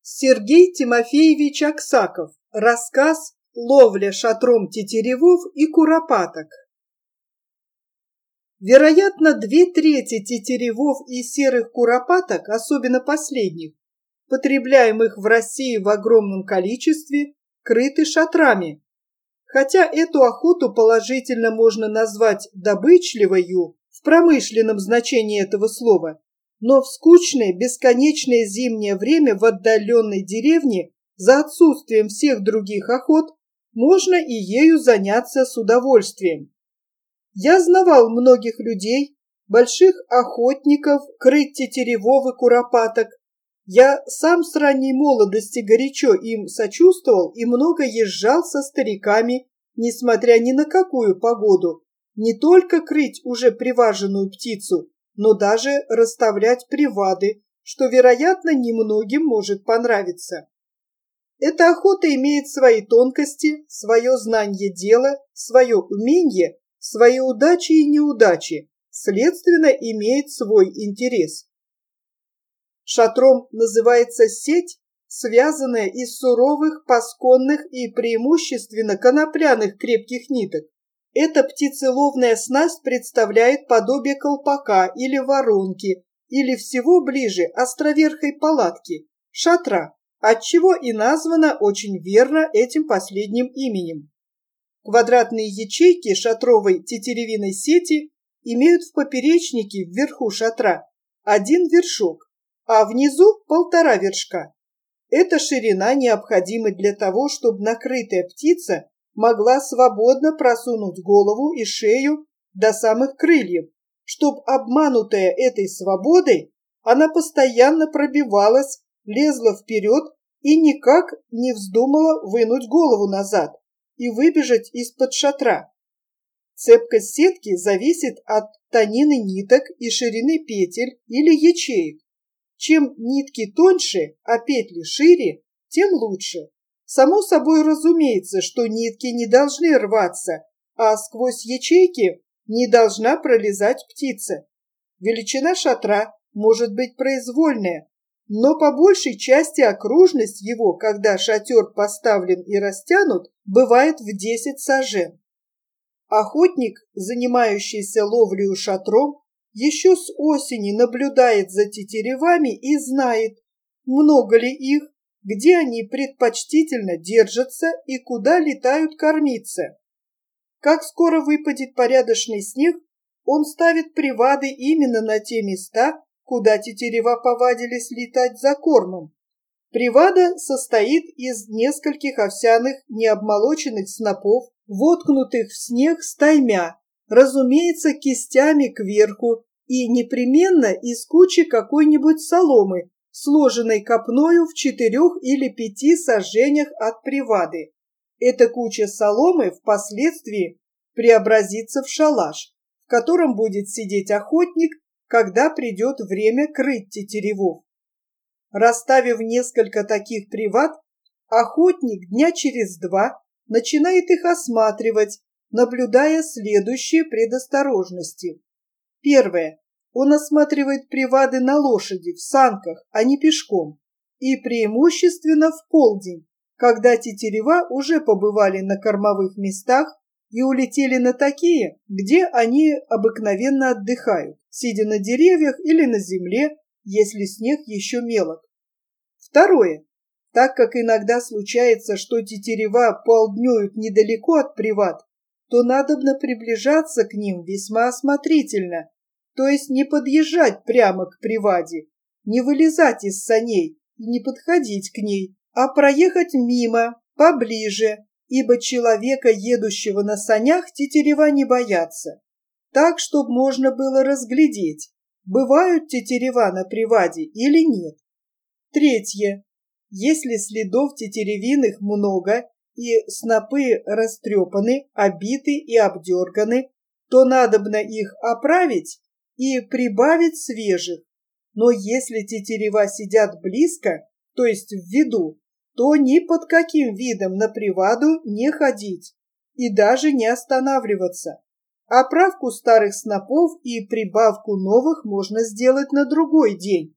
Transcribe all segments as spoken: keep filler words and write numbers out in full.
Сергей Тимофеевич Аксаков. Рассказ «Ловля шатром тетеревов и куропаток». Вероятно, две трети тетеревов и серых куропаток, особенно последних, потребляемых в России в огромном количестве, крыты шатрами. Хотя эту охоту положительно можно назвать добычливою в промышленном значении этого слова, но в скучное бесконечное зимнее время в отдаленной деревне за отсутствием всех других охот можно и ею заняться с удовольствием. Я знавал многих людей, больших охотников, крыть тетеревов и куропаток. Я сам с ранней молодости горячо им сочувствовал и много езжал со стариками, несмотря ни на какую погоду, не только крыть уже приваженную птицу, но даже расставлять привады, что, вероятно, немногим может понравиться. Эта охота имеет свои тонкости, свое знание дела, свое умение, свои удачи и неудачи, следственно, имеет свой интерес. Шатром называется сеть, связанная из суровых, пасконных и преимущественно конопляных крепких ниток. Эта птицеловная снасть представляет подобие колпака или воронки, или всего ближе островерхой палатки, шатра, отчего и названа очень верно этим последним именем. Квадратные ячейки шатровой тетеревиной сети имеют в поперечнике вверху шатра один вершок, а внизу полтора вершка. Эта ширина необходима для того, чтобы накрытая птица могла свободно просунуть голову и шею до самых крыльев, чтобы, обманутая этой свободой, она постоянно пробивалась, лезла вперед и никак не вздумала вынуть голову назад и выбежать из-под шатра. Цепкость сетки зависит от тонины ниток и ширины петель или ячеек. Чем нитки тоньше, а петли шире, тем лучше. Само собой разумеется, что нитки не должны рваться, а сквозь ячейки не должна пролезать птица. Величина шатра может быть произвольная, но по большей части окружность его, когда шатер поставлен и растянут, бывает в десять сажен. Охотник, занимающийся ловлею шатром, еще с осени наблюдает за тетеревами и знает, много ли их, где они предпочтительно держатся и куда летают кормиться. Как скоро выпадет порядочный снег, он ставит привады именно на те места, куда тетерева повадились летать за кормом. Привада состоит из нескольких овсяных необмолоченных снопов, воткнутых в снег стаймя, разумеется, кистями кверху и непременно из кучи какой-нибудь соломы, сложенной копною в четырех или пяти саженях от привады. Эта куча соломы впоследствии преобразится в шалаш, в котором будет сидеть охотник, когда придет время крыть тетеревов. Расставив несколько таких привад, охотник дня через два начинает их осматривать, наблюдая следующие предосторожности. Первое. Он осматривает привады на лошади, в санках, а не пешком, и преимущественно в полдень, когда тетерева уже побывали на кормовых местах и улетели на такие, где они обыкновенно отдыхают, сидя на деревьях или на земле, если снег еще мелок. Второе. Так как иногда случается, что тетерева полднюют недалеко от привад, то надобно приближаться к ним весьма осмотрительно, то есть не подъезжать прямо к приваде, не вылезать из саней и не подходить к ней, а проехать мимо, поближе, ибо человека, едущего на санях, тетерева не боятся. Так, чтобы можно было разглядеть, бывают тетерева на приваде или нет. Третье. Если следов тетеревиных много и снопы растрепаны, обиты и обдерганы, то надобно их оправить и прибавить свежих. Но если тетерева сидят близко, то есть в виду, то ни под каким видом на приваду не ходить и даже не останавливаться. Оправку старых снопов и прибавку новых можно сделать на другой день,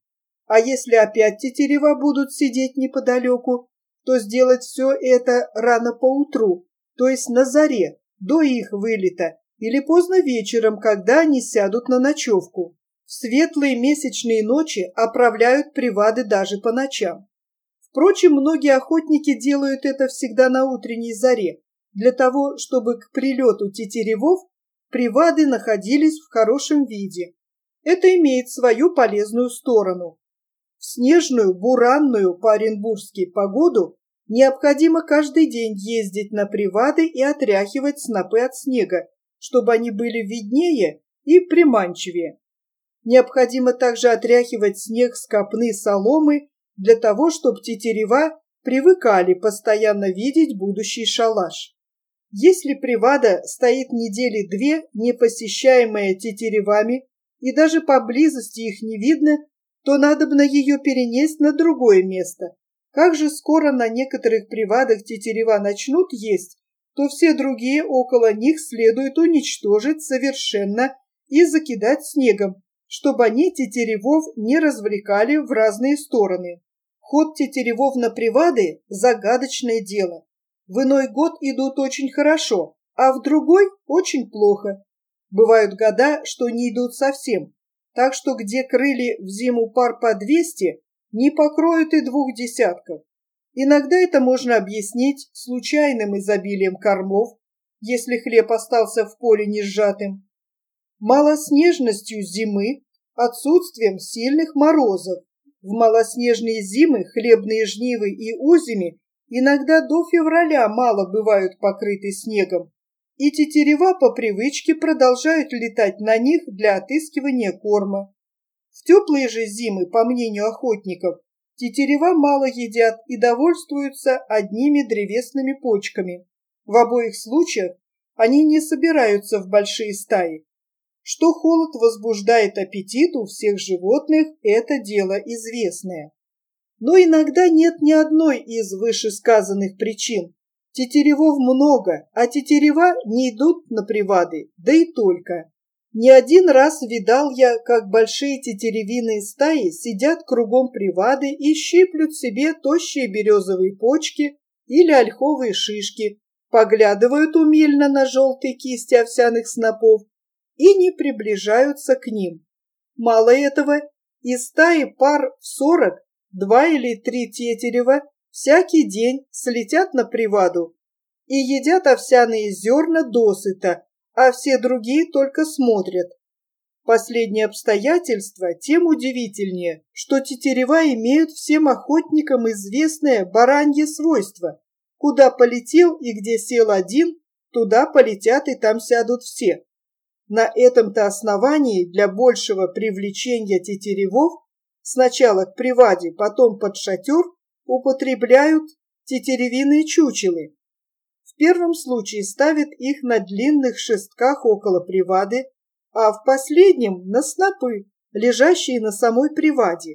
А если опять тетерева будут сидеть неподалеку, то сделать все это рано поутру, то есть на заре, до их вылета, или поздно вечером, когда они сядут на ночевку. В светлые месячные ночи оправляют привады даже по ночам. Впрочем, многие охотники делают это всегда на утренней заре, для того, чтобы к прилету тетеревов привады находились в хорошем виде. Это имеет свою полезную сторону. В снежную, буранную по-оренбургски погоду необходимо каждый день ездить на привады и отряхивать снопы от снега, чтобы они были виднее и приманчивее. Необходимо также отряхивать снег с копны соломы для того, чтобы тетерева привыкали постоянно видеть будущий шалаш. Если привада стоит недели две, не посещаемая тетеревами, и даже поблизости их не видно, то надобно ее перенести на другое место. Как же скоро на некоторых привадах тетерева начнут есть, то все другие около них следует уничтожить совершенно и закидать снегом, чтобы они тетеревов не развлекали в разные стороны. Ход тетеревов на привады – загадочное дело. В иной год идут очень хорошо, а в другой – очень плохо. Бывают года, что не идут совсем, так что где крыли в зиму пар по двести, не покроют и двух десятков. Иногда это можно объяснить случайным изобилием кормов, если хлеб остался в поле не сжатым, малоснежностью зимы, отсутствием сильных морозов. В малоснежные зимы хлебные жнивы и озими иногда до февраля мало бывают покрыты снегом, и тетерева по привычке продолжают летать на них для отыскивания корма. В теплые же зимы, по мнению охотников, тетерева мало едят и довольствуются одними древесными почками. В обоих случаях они не собираются в большие стаи. Что холод возбуждает аппетит у всех животных, это дело известное. Но иногда нет ни одной из вышесказанных причин. Тетеревов много, а тетерева не идут на привады, да и только. Не один раз видал я, как большие тетеревиные стаи сидят кругом привады и щиплют себе тощие березовые почки или ольховые шишки, поглядывают умильно на желтые кисти овсяных снопов и не приближаются к ним. Мало этого, из стаи пар в сорок, два или три тетерева всякий день слетят на приваду и едят овсяные зерна досыта, а все другие только смотрят. Последнее обстоятельство тем удивительнее, что тетерева имеют всем охотникам известное баранье свойство. Куда полетел и где сел один, туда полетят и там сядут все. На этом-то основании для большего привлечения тетеревов сначала к приваде, потом под шатер употребляют тетеревиные чучелы. В первом случае ставят их на длинных шестках около привады, а в последнем на снопы, лежащие на самой приваде.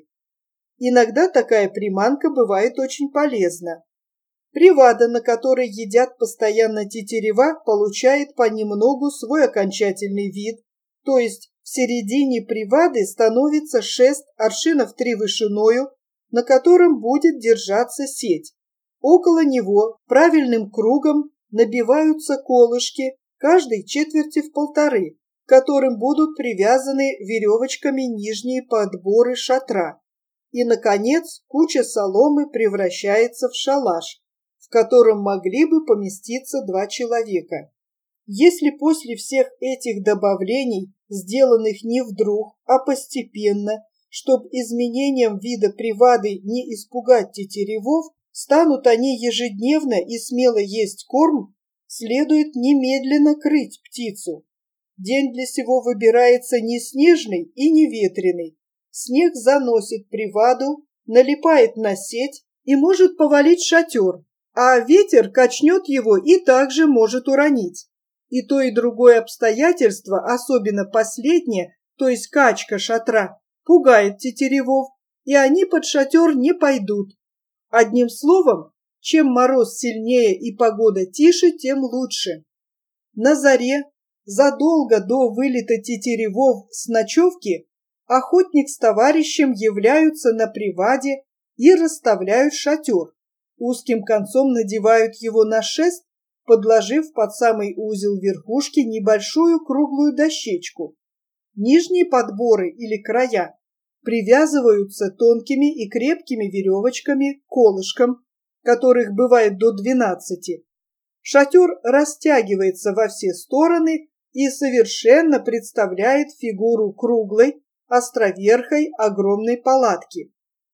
Иногда такая приманка бывает очень полезна. Привада, на которой едят постоянно тетерева, получает понемногу свой окончательный вид, то есть в середине привады становится шест аршинов три вышиною, на котором будет держаться сеть. Около него правильным кругом набиваются колышки, каждой четверти в полторы, к которым будут привязаны веревочками нижние подборы шатра. И, наконец, куча соломы превращается в шалаш, в котором могли бы поместиться два человека. Если после всех этих добавлений, сделанных не вдруг, а постепенно, чтобы изменением вида привады не испугать тетеревов, станут они ежедневно и смело есть корм, следует немедленно крыть птицу. День для сего выбирается не снежный и не ветреный. Снег заносит приваду, налипает на сеть и может повалить шатер, а ветер качнет его и также может уронить. И то, и другое обстоятельство, особенно последнее, то есть качка шатра, пугает тетеревов, и они под шатер не пойдут. Одним словом, чем мороз сильнее и погода тише, тем лучше. На заре, задолго до вылета тетеревов с ночевки, Охотник с товарищем являются на приваде и расставляют шатер. Узким концом надевают его на шест, подложив под самый узел верхушки небольшую круглую дощечку. Нижние подборы или края привязываются тонкими и крепкими веревочками к колышкам, которых бывает до двенадцати. Шатер растягивается во все стороны и совершенно представляет фигуру круглой, островерхой огромной палатки.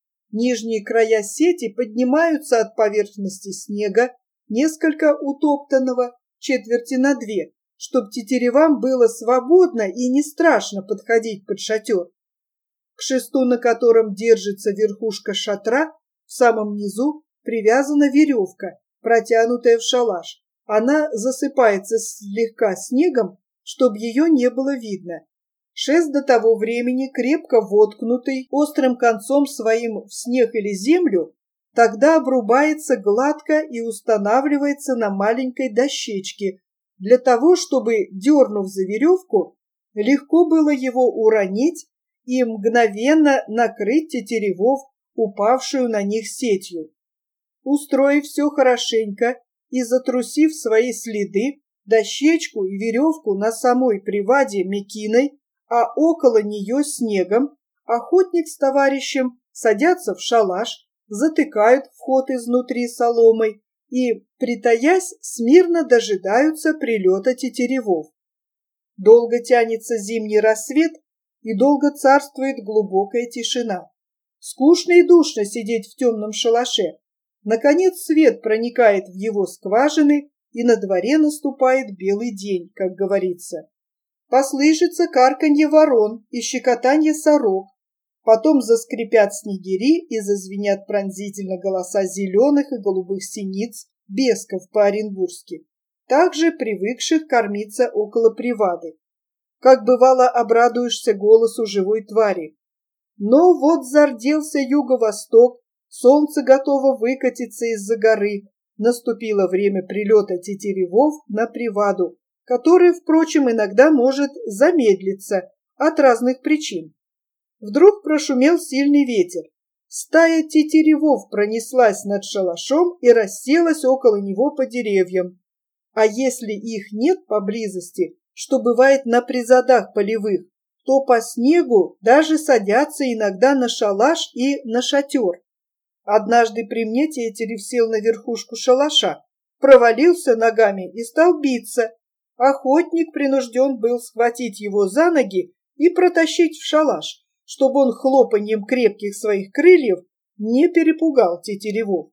Нижние края сети поднимаются от поверхности снега, несколько утоптанного, четверти на две, чтобы тетеревам было свободно и не страшно подходить под шатер. К шесту, на котором держится верхушка шатра, в самом низу привязана веревка, протянутая в шалаш. Она засыпается слегка снегом, чтобы ее не было видно. Шест до того времени крепко воткнутый острым концом своим в снег или землю, тогда обрубается гладко и устанавливается на маленькой дощечке, для того, чтобы, дернув за веревку, легко было его уронить и мгновенно накрыть тетеревов, упавшую на них сетью. Устроив все хорошенько и затрусив свои следы, дощечку и веревку на самой приваде мекиной, а около нее снегом, охотник с товарищем садятся в шалаш, затыкают вход изнутри соломой и, притаясь, смирно дожидаются прилета тетеревов. Долго тянется зимний рассвет, и долго царствует глубокая тишина. Скучно и душно сидеть в темном шалаше. Наконец свет проникает в его скважины, и на дворе наступает белый день, как говорится. Послышится карканье ворон и щекотанье сорок. Потом заскрипят снегири и зазвенят пронзительно голоса зеленых и голубых синиц, бесков по-оренбургски, также привыкших кормиться около привады. Как бывало, обрадуешься голосу живой твари. Но вот зарделся юго-восток, солнце готово выкатиться из-за горы, наступило время прилета тетеревов на приваду, который, впрочем, иногда может замедлиться от разных причин. Вдруг прошумел сильный ветер. Стая тетеревов пронеслась над шалашом и расселась около него по деревьям. А если их нет поблизости, что бывает на призадах полевых, то по снегу даже садятся иногда на шалаш и на шатер. Однажды при мне тетерев сел на верхушку шалаша, провалился ногами и стал биться. Охотник принужден был схватить его за ноги и протащить в шалаш, чтобы он хлопаньем крепких своих крыльев не перепугал тетеревов.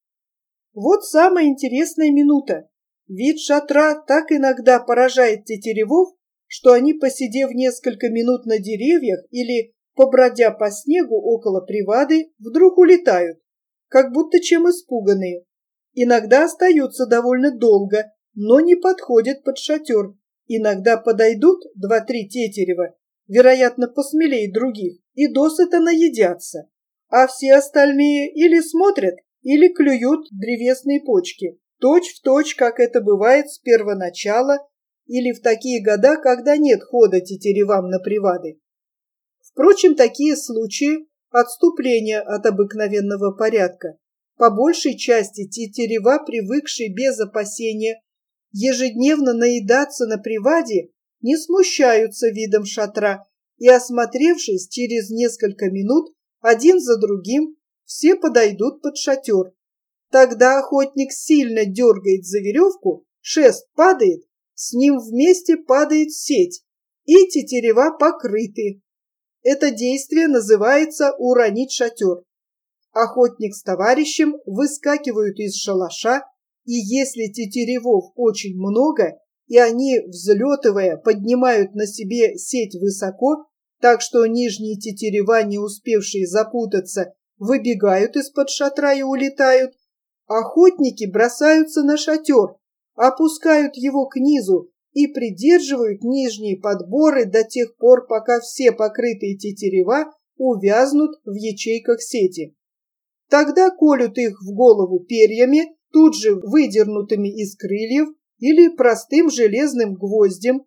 Вот самая интересная минута. Вид шатра так иногда поражает тетеревов, что они, посидев несколько минут на деревьях или побродя по снегу около привады, вдруг улетают, как будто чем испуганные. Иногда остаются довольно долго, но не подходят под шатер. Иногда подойдут два-три тетерева, вероятно, посмелее других, и досыта наедятся, а все остальные или смотрят, или клюют древесные почки, точь в точь, как это бывает с первоначала или в такие года, когда нет хода тетеревам на привады. Впрочем, такие случаи – отступления от обыкновенного порядка. По большей части тетерева, привыкшие без опасения ежедневно наедаться на приваде, не смущаются видом шатра и, осмотревшись через несколько минут, один за другим, все подойдут под шатер. Тогда охотник сильно дергает за веревку, шест падает, с ним вместе падает сеть, и тетерева покрыты. Это действие называется уронить шатер. Охотник с товарищем выскакивают из шалаша, и если тетеревов очень много, и они, взлетывая, поднимают на себе сеть высоко, так что нижние тетерева, не успевшие запутаться, выбегают из-под шатра и улетают, охотники бросаются на шатер, опускают его к низу и придерживают нижние подборы до тех пор, пока все покрытые тетерева увязнут в ячейках сети. Тогда колют их в голову перьями, тут же выдернутыми из крыльев, или простым железным гвоздем,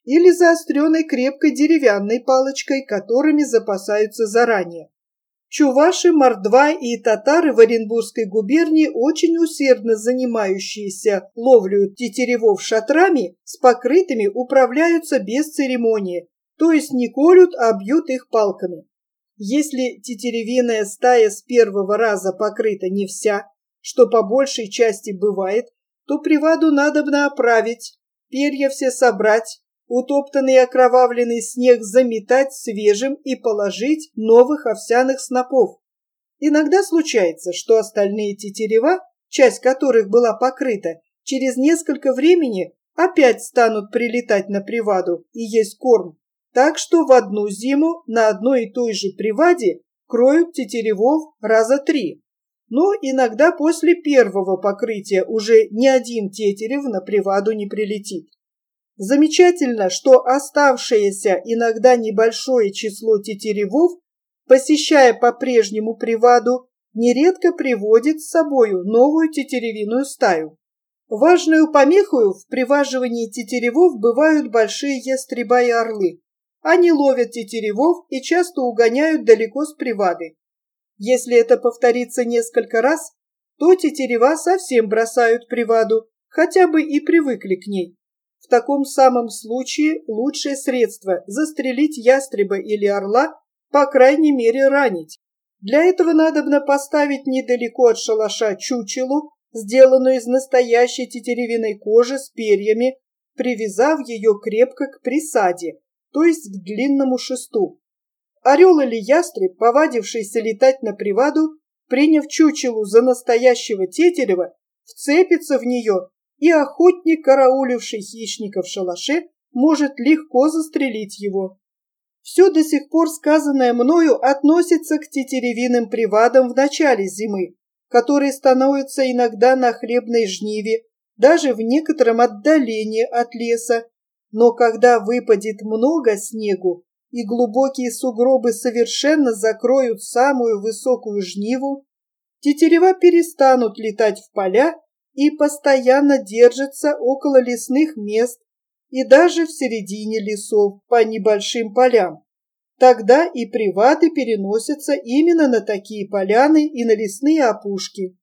или заостренной крепкой деревянной палочкой, которыми запасаются заранее. Чуваши, мордва и татары в Оренбургской губернии, очень усердно занимающиеся ловлей тетеревов шатрами, с покрытыми управляются без церемонии, то есть не колют, а бьют их палками. Если тетеревиная стая с первого раза покрыта не вся, что по большей части бывает, то приваду надобно оправить, перья все собрать, утоптанный и окровавленный снег заметать свежим и положить новых овсяных снопов. Иногда случается, что остальные тетерева, часть которых была покрыта, через несколько времени опять станут прилетать на приваду и есть корм, так что в одну зиму на одной и той же приваде кроют тетеревов раза три. Но иногда после первого покрытия уже ни один тетерев на приваду не прилетит. Замечательно, что оставшееся иногда небольшое число тетеревов, посещая по-прежнему приваду, нередко приводит с собою новую тетеревиную стаю. Важную помехою в приваживании тетеревов бывают большие ястреба и орлы. Они ловят тетеревов и часто угоняют далеко с привады. Если это повторится несколько раз, то тетерева совсем бросают приваду, хотя бы и привыкли к ней. В таком самом случае лучшее средство – застрелить ястреба или орла, по крайней мере ранить. Для этого надобно поставить недалеко от шалаша чучелу, сделанную из настоящей тетеревиной кожи с перьями, привязав ее крепко к присаде, то есть к длинному шесту. Орел или ястреб, повадившийся летать на приваду, приняв чучелу за настоящего тетерева, вцепится в нее, и охотник, карауливший хищника в шалаше, может легко застрелить его. Все до сих пор сказанное мною относится к тетеревиным привадам в начале зимы, которые становятся иногда на хлебной жниве, даже в некотором отдалении от леса. Но когда выпадет много снегу и глубокие сугробы совершенно закроют самую высокую жниву, тетерева перестанут летать в поля и постоянно держатся около лесных мест и даже в середине лесов по небольшим полям. Тогда и приваты переносятся именно на такие поляны и на лесные опушки.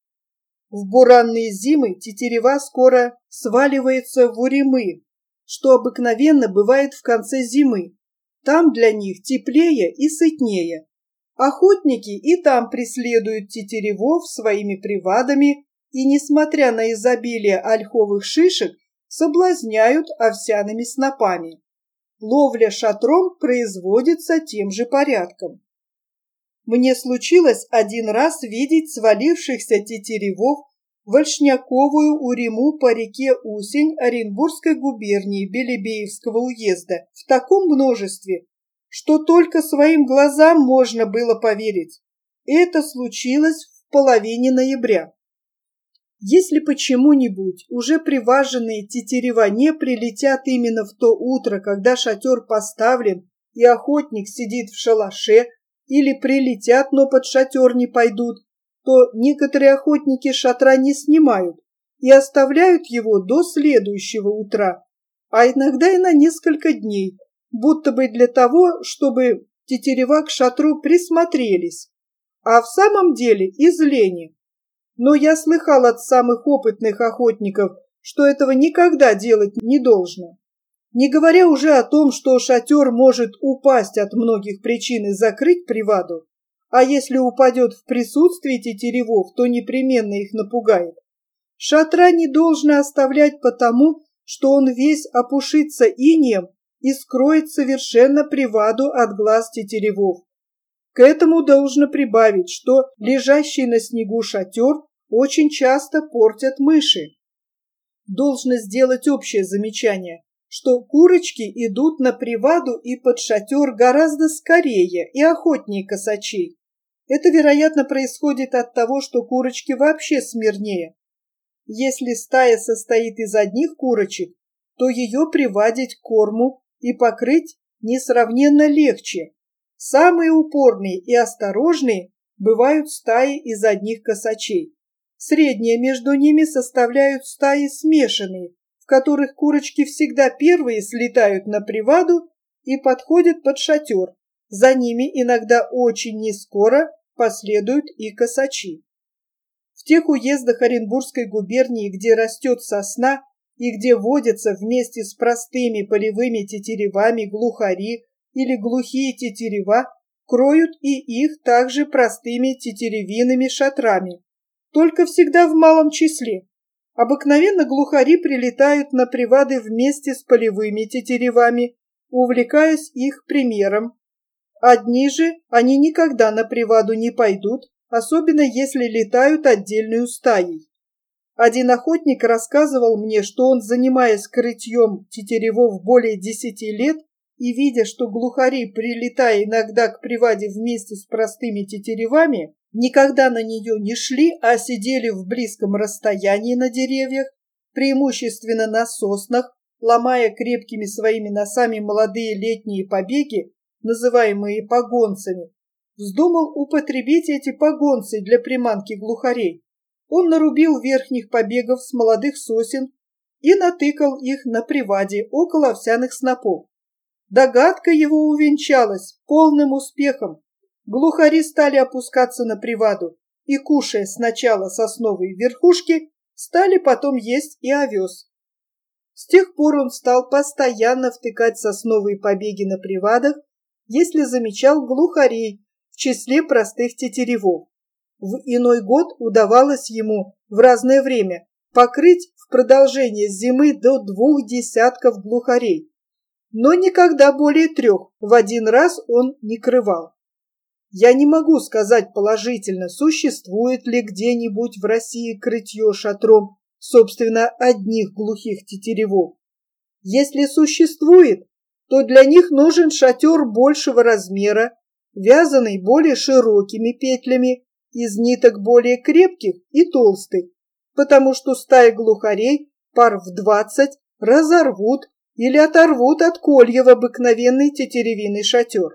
В буранные зимы тетерева скоро сваливается в уремы, что обыкновенно бывает в конце зимы. Там для них теплее и сытнее. Охотники и там преследуют тетеревов своими привадами и, несмотря на изобилие ольховых шишек, соблазняют овсяными снопами. Ловля шатром производится тем же порядком. Мне случилось один раз видеть свалившихся тетеревов в Вольшняковую урему по реке Усень Оренбургской губернии Белебеевского уезда в таком множестве, что только своим глазам можно было поверить. Это случилось в половине ноября. Если почему-нибудь уже приваженные тетерева не прилетят именно в то утро, когда шатер поставлен и охотник сидит в шалаше, или прилетят, но под шатер не пойдут, то некоторые охотники шатра не снимают и оставляют его до следующего утра, а иногда и на несколько дней, будто бы для того, чтобы тетерева к шатру присмотрелись, а в самом деле из лени. Но я слыхал от самых опытных охотников, что этого никогда делать не должно. Не говоря уже о том, что шатер может упасть от многих причин и закрыть приваду, а если упадет в присутствии тетеревов, то непременно их напугает. Шатра не должно оставлять потому, что он весь опушится инеем и скроет совершенно приваду от глаз тетеревов. К этому должно прибавить, что лежащий на снегу шатер очень часто портят мыши. Должно сделать общее замечание, что курочки идут на приваду и под шатер гораздо скорее и охотнее косачей. Это, вероятно, происходит от того, что курочки вообще смирнее. Если стая состоит из одних курочек, то ее приводить к корму и покрыть несравненно легче. Самые упорные и осторожные бывают стаи из одних косачей. Средние между ними составляют стаи смешанные, в которых курочки всегда первые слетают на приваду и подходят под шатер. За ними иногда очень нескоро последуют и косачи. В тех уездах Оренбургской губернии, где растет сосна и где водятся вместе с простыми полевыми тетеревами глухари или глухие тетерева, кроют и их также простыми тетеревиными шатрами, только всегда в малом числе. Обыкновенно глухари прилетают на привады вместе с полевыми тетеревами, увлекаясь их примером. Одни же они никогда на приваду не пойдут, особенно если летают отдельной стаей. Один охотник рассказывал мне, что он, занимаясь крытьем тетеревов более десяти лет и видя, что глухари, прилетая иногда к приваде вместе с простыми тетеревами, никогда на нее не шли, а сидели в близком расстоянии на деревьях, преимущественно на соснах, ломая крепкими своими носами молодые летние побеги, называемые погонцами, вздумал употребить эти погонцы для приманки глухарей. Он нарубил верхних побегов с молодых сосен и натыкал их на приваде около овсяных снопов. Догадка его увенчалась полным успехом. Глухари стали опускаться на приваду и, кушая сначала сосновые верхушки, стали потом есть и овес. С тех пор он стал постоянно втыкать сосновые побеги на привадах, если замечал глухарей в числе простых тетеревов. В иной год удавалось ему в разное время покрыть в продолжение зимы до двух десятков глухарей, но никогда более трех в один раз он не крывал. Я не могу сказать положительно, существует ли где-нибудь в России крытье шатром, собственно, одних глухих тетеревов. Если существует, то для них нужен шатер большего размера, вязанный более широкими петлями, из ниток более крепких и толстых, потому что стая глухарей пар в двадцать разорвут или оторвут от колья в обыкновенный тетеревиный шатер.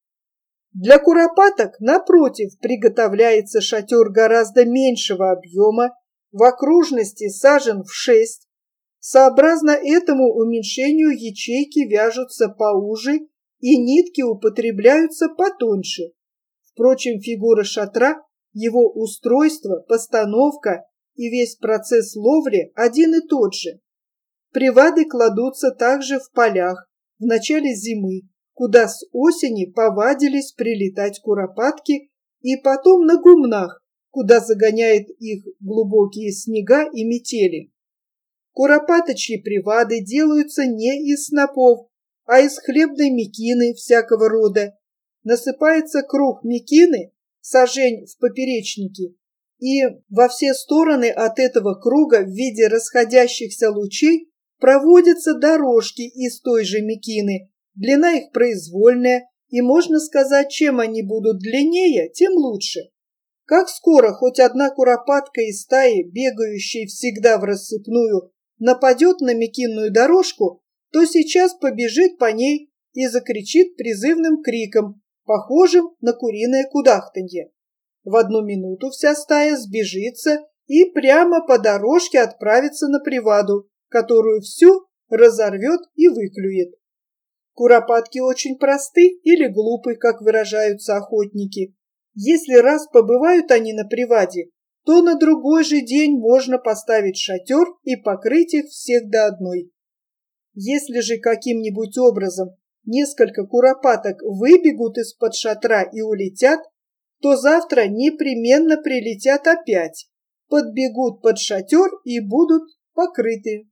Для куропаток, напротив, приготовляется шатер гораздо меньшего объема, в окружности сажен в шесть. Сообразно этому уменьшению ячейки вяжутся поуже и нитки употребляются потоньше. Впрочем, фигура шатра, его устройство, постановка и весь процесс ловли один и тот же. Привады кладутся также в полях в начале зимы, куда с осени повадились прилетать куропатки, и потом на гумнах, куда загоняет их глубокие снега и метели. Куропаточьи привады делаются не из снопов, а из хлебной мекины всякого рода. Насыпается круг мекины, сажень в поперечнике, и во все стороны от этого круга в виде расходящихся лучей проводятся дорожки из той же мекины. Длина их произвольная, и можно сказать, чем они будут длиннее, тем лучше. Как скоро хоть одна куропатка из стаи, бегающей всегда в рассыпную, нападет на мекинную дорожку, то сейчас побежит по ней и закричит призывным криком, похожим на куриное кудахтанье. В одну минуту вся стая сбежится и прямо по дорожке отправится на приваду, которую всю разорвет и выклюет. Куропатки очень просты или глупы, как выражаются охотники. Если раз побывают они на приваде, то на другой же день можно поставить шатер и покрыть их всех до одной. Если же каким-нибудь образом несколько куропаток выбегут из-под шатра и улетят, то завтра непременно прилетят опять, подбегут под шатер и будут покрыты.